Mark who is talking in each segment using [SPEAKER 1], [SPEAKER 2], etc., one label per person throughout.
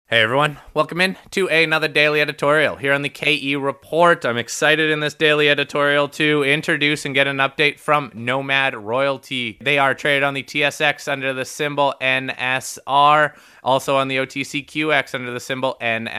[SPEAKER 1] Hey everyone, welcome in to another daily editorial here on the KE Report. I'm excited in this daily editorial to introduce and get an update from Nomad Royalty. They are traded on the TSX under the symbol NSR, also on the OTCQX under the symbol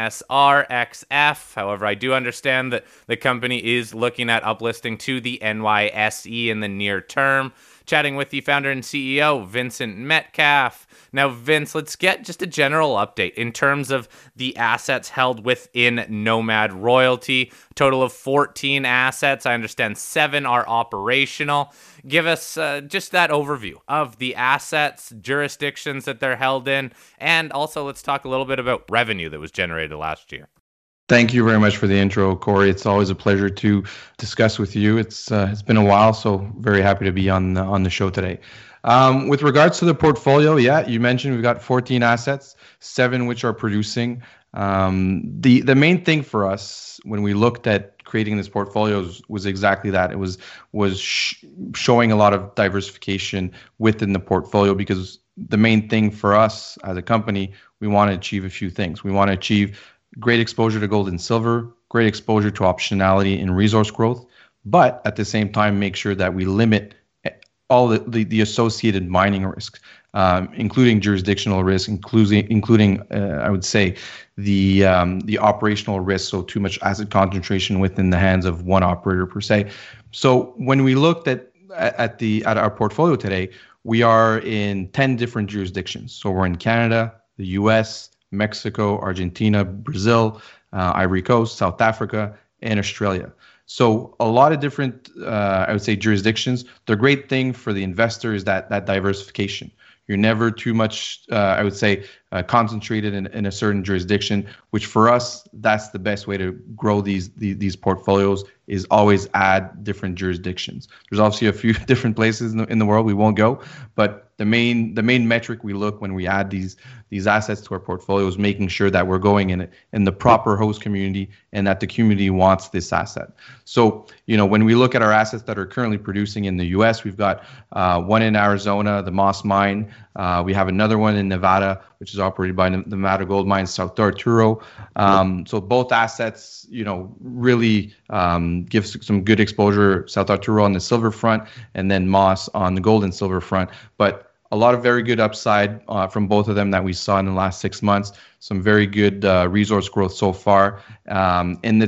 [SPEAKER 1] NSRXF. However, I do understand that the company is looking at uplisting to the NYSE in the near term. Chatting with the founder and CEO, Vincent Metcalf. Now, Vince, let's get just a general update in terms of the assets held within Nomad Royalty. Total of 14 assets. I understand 7 are operational. Give us just that overview of the assets, jurisdictions that they're held in, and also let's talk a little bit about revenue that was generated last year.
[SPEAKER 2] Thank you very much for the intro, Corey. It's always a pleasure to discuss with you. It's been a while, so very happy to be on the show today. With regards to the portfolio, yeah, you mentioned we've got 14 assets, 7 which are producing. The main thing for us when we looked at creating this portfolio was exactly that. It was showing a lot of diversification within the portfolio, because the main thing for us as a company, we want to achieve a few things. We want to achieve great exposure to gold and silver, great exposure to optionality and resource growth, but at the same time, make sure that we limit all the associated mining risks, including jurisdictional risk, including I would say the operational risk, so too much asset concentration within the hands of one operator per se. So when we looked at our portfolio today, we are in 10 different jurisdictions. So we're in Canada, the US, Mexico, Argentina, Brazil, Ivory Coast, South Africa, and Australia. So a lot of different, I would say, jurisdictions. The great thing for the investor is that diversification. You're never too much, I would say, concentrated in a certain jurisdiction, which for us, that's the best way to grow these portfolios, is always add different jurisdictions. There's obviously a few different places in the world we won't go, but the main metric we look when we add these assets to our portfolio is making sure that we're going in the proper host community and that the community wants this asset. So, when we look at our assets that are currently producing in the US, we've got one in Arizona, the Moss Mine. We have another one in Nevada, which is operated by the Nevada Gold Mines, South Arturo. So both assets, really give some good exposure. South Arturo on the silver front, and then Moss on the gold and silver front. But a lot of very good upside from both of them that we saw in the last 6 months. Some very good resource growth so far. In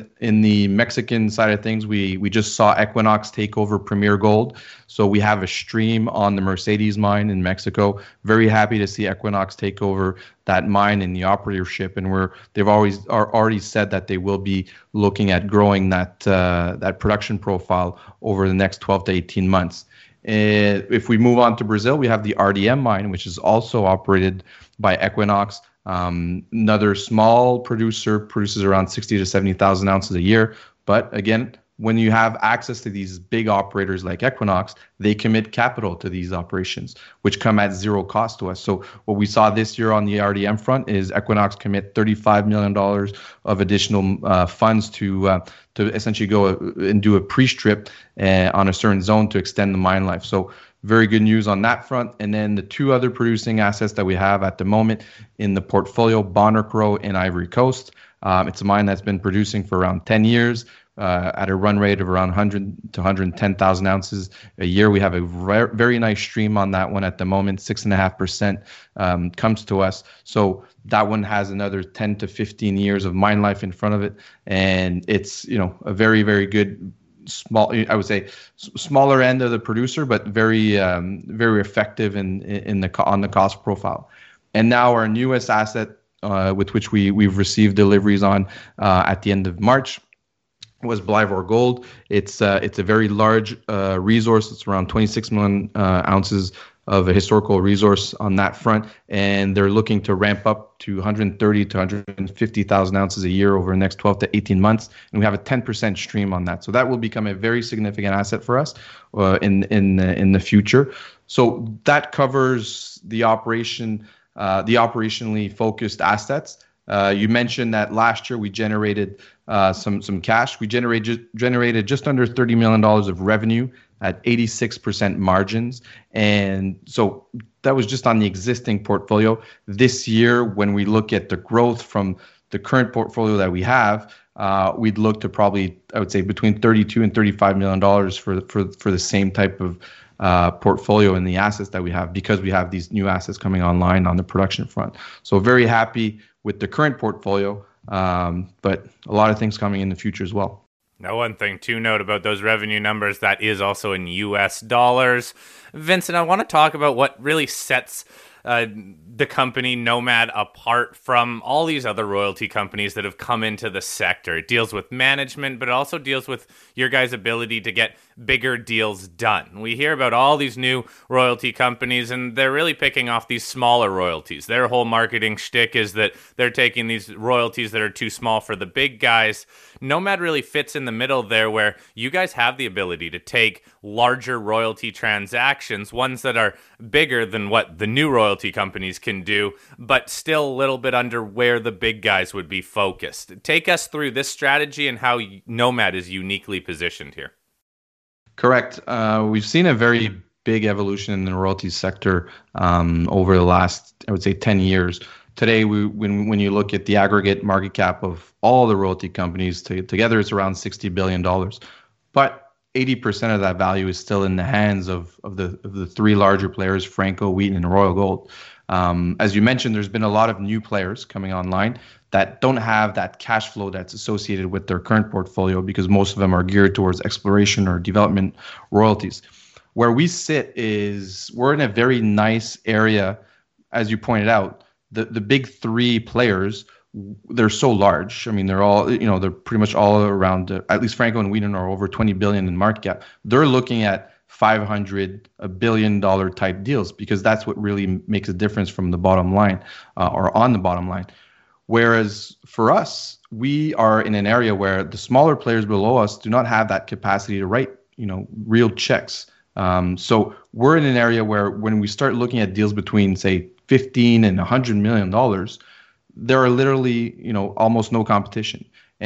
[SPEAKER 2] the Mexican side of things, we just saw Equinox take over Premier Gold. So we have a stream on the Mercedes mine in Mexico. Very happy to see Equinox take over that mine in the operatorship, and they've already said that they will be looking at growing that production profile over the next 12 to 18 months. If we move on to Brazil, we have the RDM mine, which is also operated by Equinox. Another small producer, produces around 60 to 70,000 ounces a year. But again, when you have access to these big operators like Equinox, they commit capital to these operations, which come at zero cost to us. So what we saw this year on the RDM front is Equinox commit $35 million of additional funds to essentially go and do a pre-strip on a certain zone to extend the mine life. So very good news on that front. And then the 2 other producing assets that we have at the moment in the portfolio, Bonner Crow and Ivory Coast. It's a mine that's been producing for around 10 years. At a run rate of around 100 to 110,000 ounces a year. We have a very nice stream on that one at the moment. 6.5% comes to us. So that one has another 10 to 15 years of mine life in front of it. And it's, a very, very good, small, I would say smaller end of the producer, but very, very effective on the cost profile. And now our newest asset, with which we've received deliveries on at the end of March, was Blyvoor Gold. It's a very large resource. It's around 26 million ounces of a historical resource on that front, and they're looking to ramp up to 130 to 150,000 ounces a year over the next 12 to 18 months, and we have a 10% stream on that. So that will become a very significant asset for us in the future. So that covers the operationally focused assets. You mentioned that last year we generated some cash. We generated just under $30 million of revenue at 86% margins. And so that was just on the existing portfolio. This year, when we look at the growth from the current portfolio that we have, we'd look to probably, I would say, between $32 and $35 million for the same type of portfolio in the assets that we have, because we have these new assets coming online on the production front. So very happy with the current portfolio, but a lot of things coming in the future as well.
[SPEAKER 1] Now, one thing to note about those revenue numbers, that is also in US dollars. Vincent, I want to talk about what really sets the company Nomad apart from all these other royalty companies that have come into the sector. It deals with management, but it also deals with your guys' ability to get bigger deals done. We hear about all these new royalty companies, and they're really picking off these smaller royalties. Their whole marketing shtick is that they're taking these royalties that are too small for the big guys. Nomad really fits in the middle there, where you guys have the ability to take larger royalty transactions, ones that are bigger than what the new royalty companies can do, but still a little bit under where the big guys would be focused. Take us through this strategy and how Nomad is uniquely positioned here.
[SPEAKER 2] Correct. We've seen a very big evolution in the royalty sector over the last, I would say, 10 years. Today, when you look at the aggregate market cap of all the royalty companies together, it's around $60 billion. But 80% of that value is still in the hands of the three larger players, Franco, Wheaton, and Royal Gold. As you mentioned, there's been a lot of new players coming online that don't have that cash flow that's associated with their current portfolio, because most of them are geared towards exploration or development royalties. Where we sit is we're in a very nice area, as you pointed out. The big three players, they're so large. I mean, they're pretty much all around, at least Franco and Wheaton are over 20 billion in market cap. They're looking at $500 billion type deals, because that's what really makes a difference from the bottom line or on the bottom line. Whereas for us, we are in an area where the smaller players below us do not have that capacity to write, real checks. So we're in an area where when we start looking at deals between, say, 15 and $100 million, there are literally, almost no competition.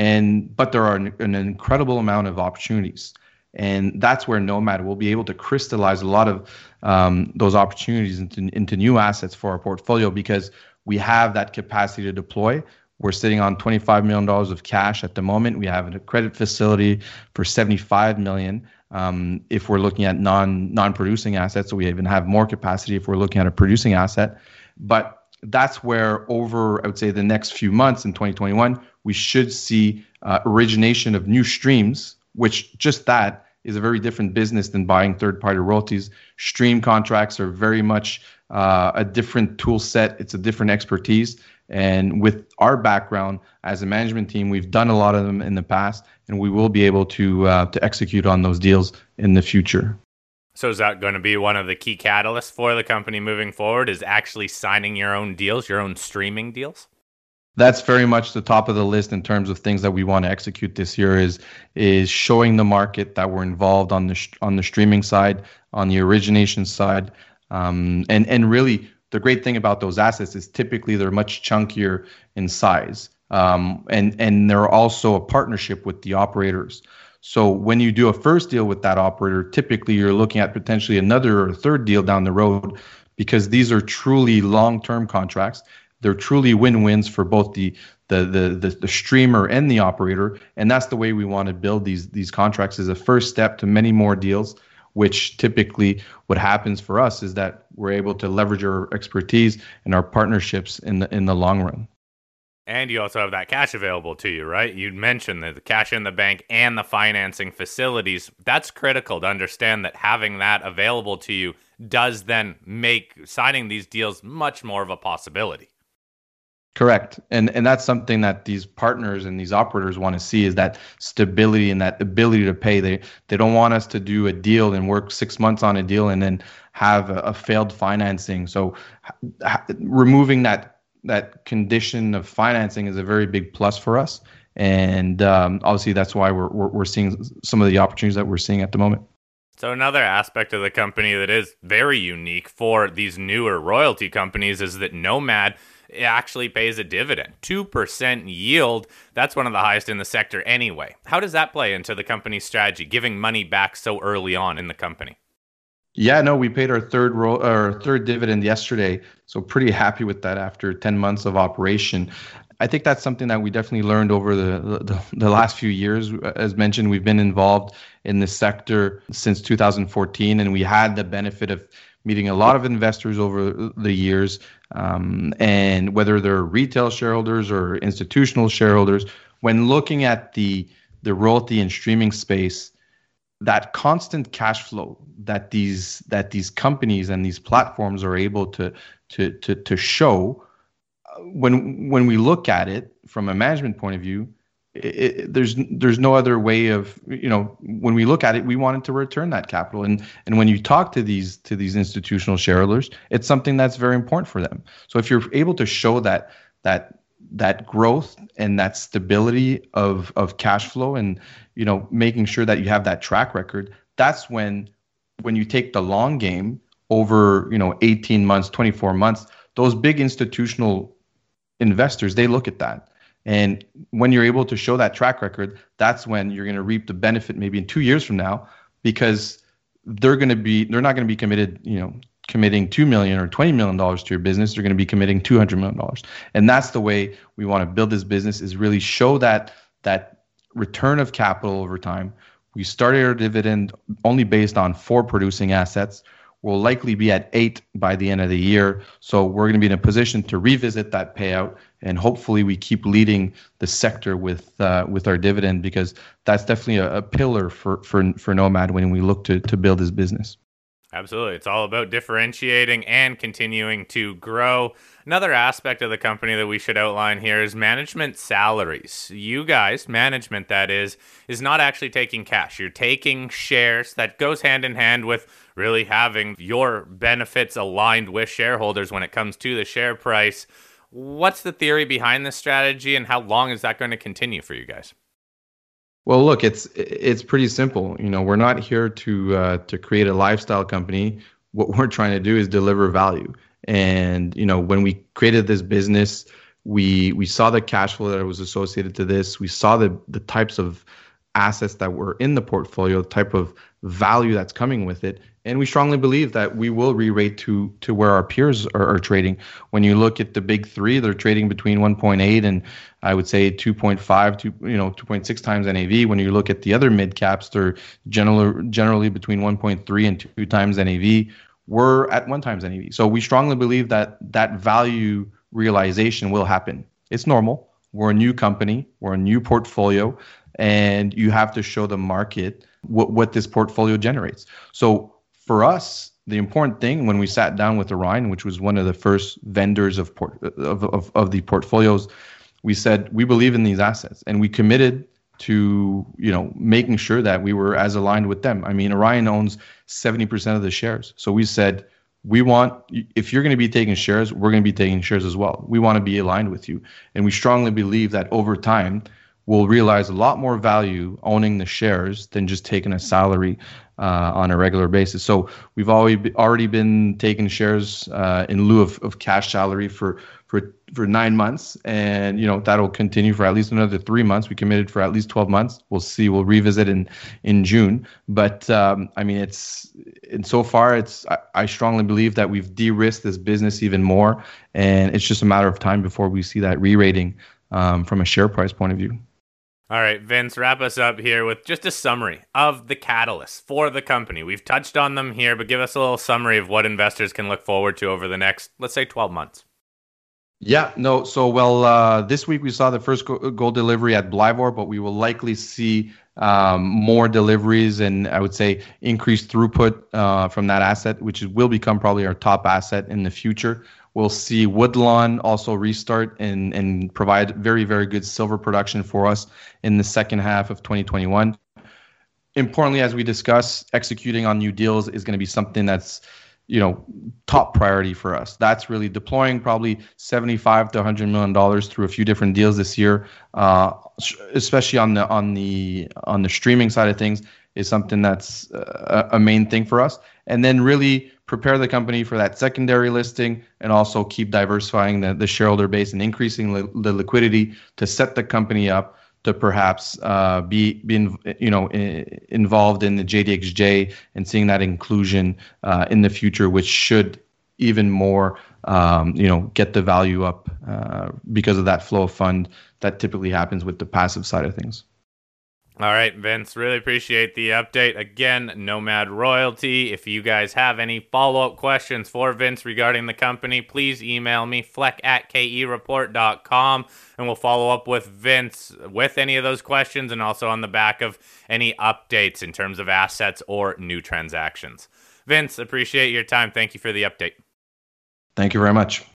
[SPEAKER 2] But there are an incredible amount of opportunities. And that's where Nomad will be able to crystallize a lot of those opportunities into new assets for our portfolio, because we have that capacity to deploy. We're sitting on $25 million of cash at the moment. We have a credit facility for $75 million if we're looking at non-producing assets. So we even have more capacity if we're looking at a producing asset. But that's where over, I would say, the next few months in 2021, we should see origination of new streams, which just that is a very different business than buying third-party royalties. Stream contracts are very much a different tool set. It's a different expertise. And with our background as a management team, we've done a lot of them in the past, and we will be able to execute on those deals in the future.
[SPEAKER 1] So is that going to be one of the key catalysts for the company moving forward, is actually signing your own deals, your own streaming deals?
[SPEAKER 2] That's very much the top of the list in terms of things that we want to execute this year, is showing the market that we're involved on the streaming side, on the origination side. And really, the great thing about those assets is typically they're much chunkier in size. And they're also a partnership with the operators. So when you do a first deal with that operator, typically you're looking at potentially another or third deal down the road, because these are truly long-term contracts. They're truly win-wins for both the streamer and the operator. And that's the way we want to build these contracts, as a first step to many more deals, which typically what happens for us is that we're able to leverage our expertise and our partnerships in the long run.
[SPEAKER 1] And you also have that cash available to you, right? You mentioned the cash in the bank and the financing facilities. That's critical to understand, that having that available to you does then make signing these deals much more of a possibility.
[SPEAKER 2] Correct. And that's something that these partners and these operators want to see, is that stability and that ability to pay. They don't want us to do a deal and work 6 months on a deal and then have a failed financing. So removing that condition of financing is a very big plus for us. And obviously that's why we're seeing some of the opportunities that we're seeing at the moment.
[SPEAKER 1] So another aspect of the company that is very unique for these newer royalty companies is that Nomad it actually pays a dividend. 2% yield, that's one of the highest in the sector anyway. How does that play into the company's strategy, giving money back so early on in the company?
[SPEAKER 2] Yeah, no, we paid our third dividend yesterday, so pretty happy with that after 10 months of operation. I think that's something that we definitely learned over the last few years. As mentioned, we've been involved in this sector since 2014, and we had the benefit of meeting a lot of investors over the years, and whether they're retail shareholders or institutional shareholders, when looking at the royalty and streaming space, that constant cash flow that these companies and these platforms are able to show, when we look at it from a management point of view, there's no other way of, when we look at it, we wanted to return that capital, and when you talk to these institutional shareholders, it's something that's very important for them. So if you're able to show that growth and that stability of cash flow, and making sure that you have that track record, that's when you take the long game over 18 months, 24 months, those big institutional investors, they look at that. And when you're able to show that track record, that's when you're going to reap the benefit maybe in 2 years from now, because they're not going to be committing $2 million or $20 million to your business. They're going to be committing $200 million. And that's the way we want to build this business, is really show that return of capital over time. We started our dividend only based on 4 producing assets. We'll likely be at 8 by the end of the year. So we're going to be in a position to revisit that payout, and hopefully we keep leading the sector with our dividend, because that's definitely a pillar for Nomad when we look to build this business.
[SPEAKER 1] Absolutely. It's all about differentiating and continuing to grow. Another aspect of the company that we should outline here is management salaries. You guys, management that is not actually taking cash. You're taking shares. That goes hand in hand with really having your benefits aligned with shareholders when it comes to the share price. What's the theory behind this strategy, and how long is that going to continue for you guys?
[SPEAKER 2] Well, look, it's pretty simple. We're not here to create a lifestyle company. What we're trying to do is deliver value. And when we created this business, we saw the cash flow that was associated to this. We saw the types of assets that were in the portfolio, the type of value that's coming with it. And we strongly believe that we will re-rate to where our peers are trading. When you look at the big three, they're trading between 1.8 and I would say 2.5 to 2.6 times NAV. When you look at the other mid caps, they're generally between 1.3 and 2 times NAV. We're at 1 times NAV. So we strongly believe that value realization will happen. It's normal. We're a new company. We're a new portfolio. And you have to show the market what this portfolio generates. So for us, the important thing when we sat down with Orion, which was one of the first vendors of the portfolios, we said we believe in these assets, and we committed to making sure that we were as aligned with them. I mean, Orion owns 70% of the shares, so we said if you're going to be taking shares, we're going to be taking shares as well. We want to be aligned with you, and we strongly believe that over time we'll realize a lot more value owning the shares than just taking a salary on a regular basis. So we've already been taking shares in lieu of cash salary for 9 months, and that'll continue for at least another 3 months. We committed for at least 12 months. We'll see. We'll revisit in June. But I mean, so far I strongly believe that we've de-risked this business even more, and it's just a matter of time before we see that re-rating from a share price point of view.
[SPEAKER 1] All right, Vince, wrap us up here with just a summary of the catalysts for the company. We've touched on them here, but give us a little summary of what investors can look forward to over the next, let's say, 12 months.
[SPEAKER 2] Yeah, no. So, this week we saw the first gold delivery at Blyvoor, but we will likely see more deliveries and I would say increased throughput from that asset, which will become probably our top asset in the future. We'll see Woodlawn also restart and provide very, very good silver production for us in the second half of 2021. Importantly, as we discuss, executing on new deals is going to be something that's top priority for us. That's really deploying probably $75 to $100 million through a few different deals this year, especially on the streaming side of things, is something that's a main thing for us. And then really prepare the company for that secondary listing, and also keep diversifying the shareholder base and increasing the liquidity to set the company up to perhaps be involved in the JDXJ and seeing that inclusion in the future, which should even more get the value up because of that flow of fund that typically happens with the passive side of things.
[SPEAKER 1] All right, Vince, really appreciate the update. Again, Nomad Royalty. If you guys have any follow-up questions for Vince regarding the company, please email me, fleck@kereport.com, and we'll follow up with Vince with any of those questions and also on the back of any updates in terms of assets or new transactions. Vince, appreciate your time. Thank you for the update.
[SPEAKER 2] Thank you very much.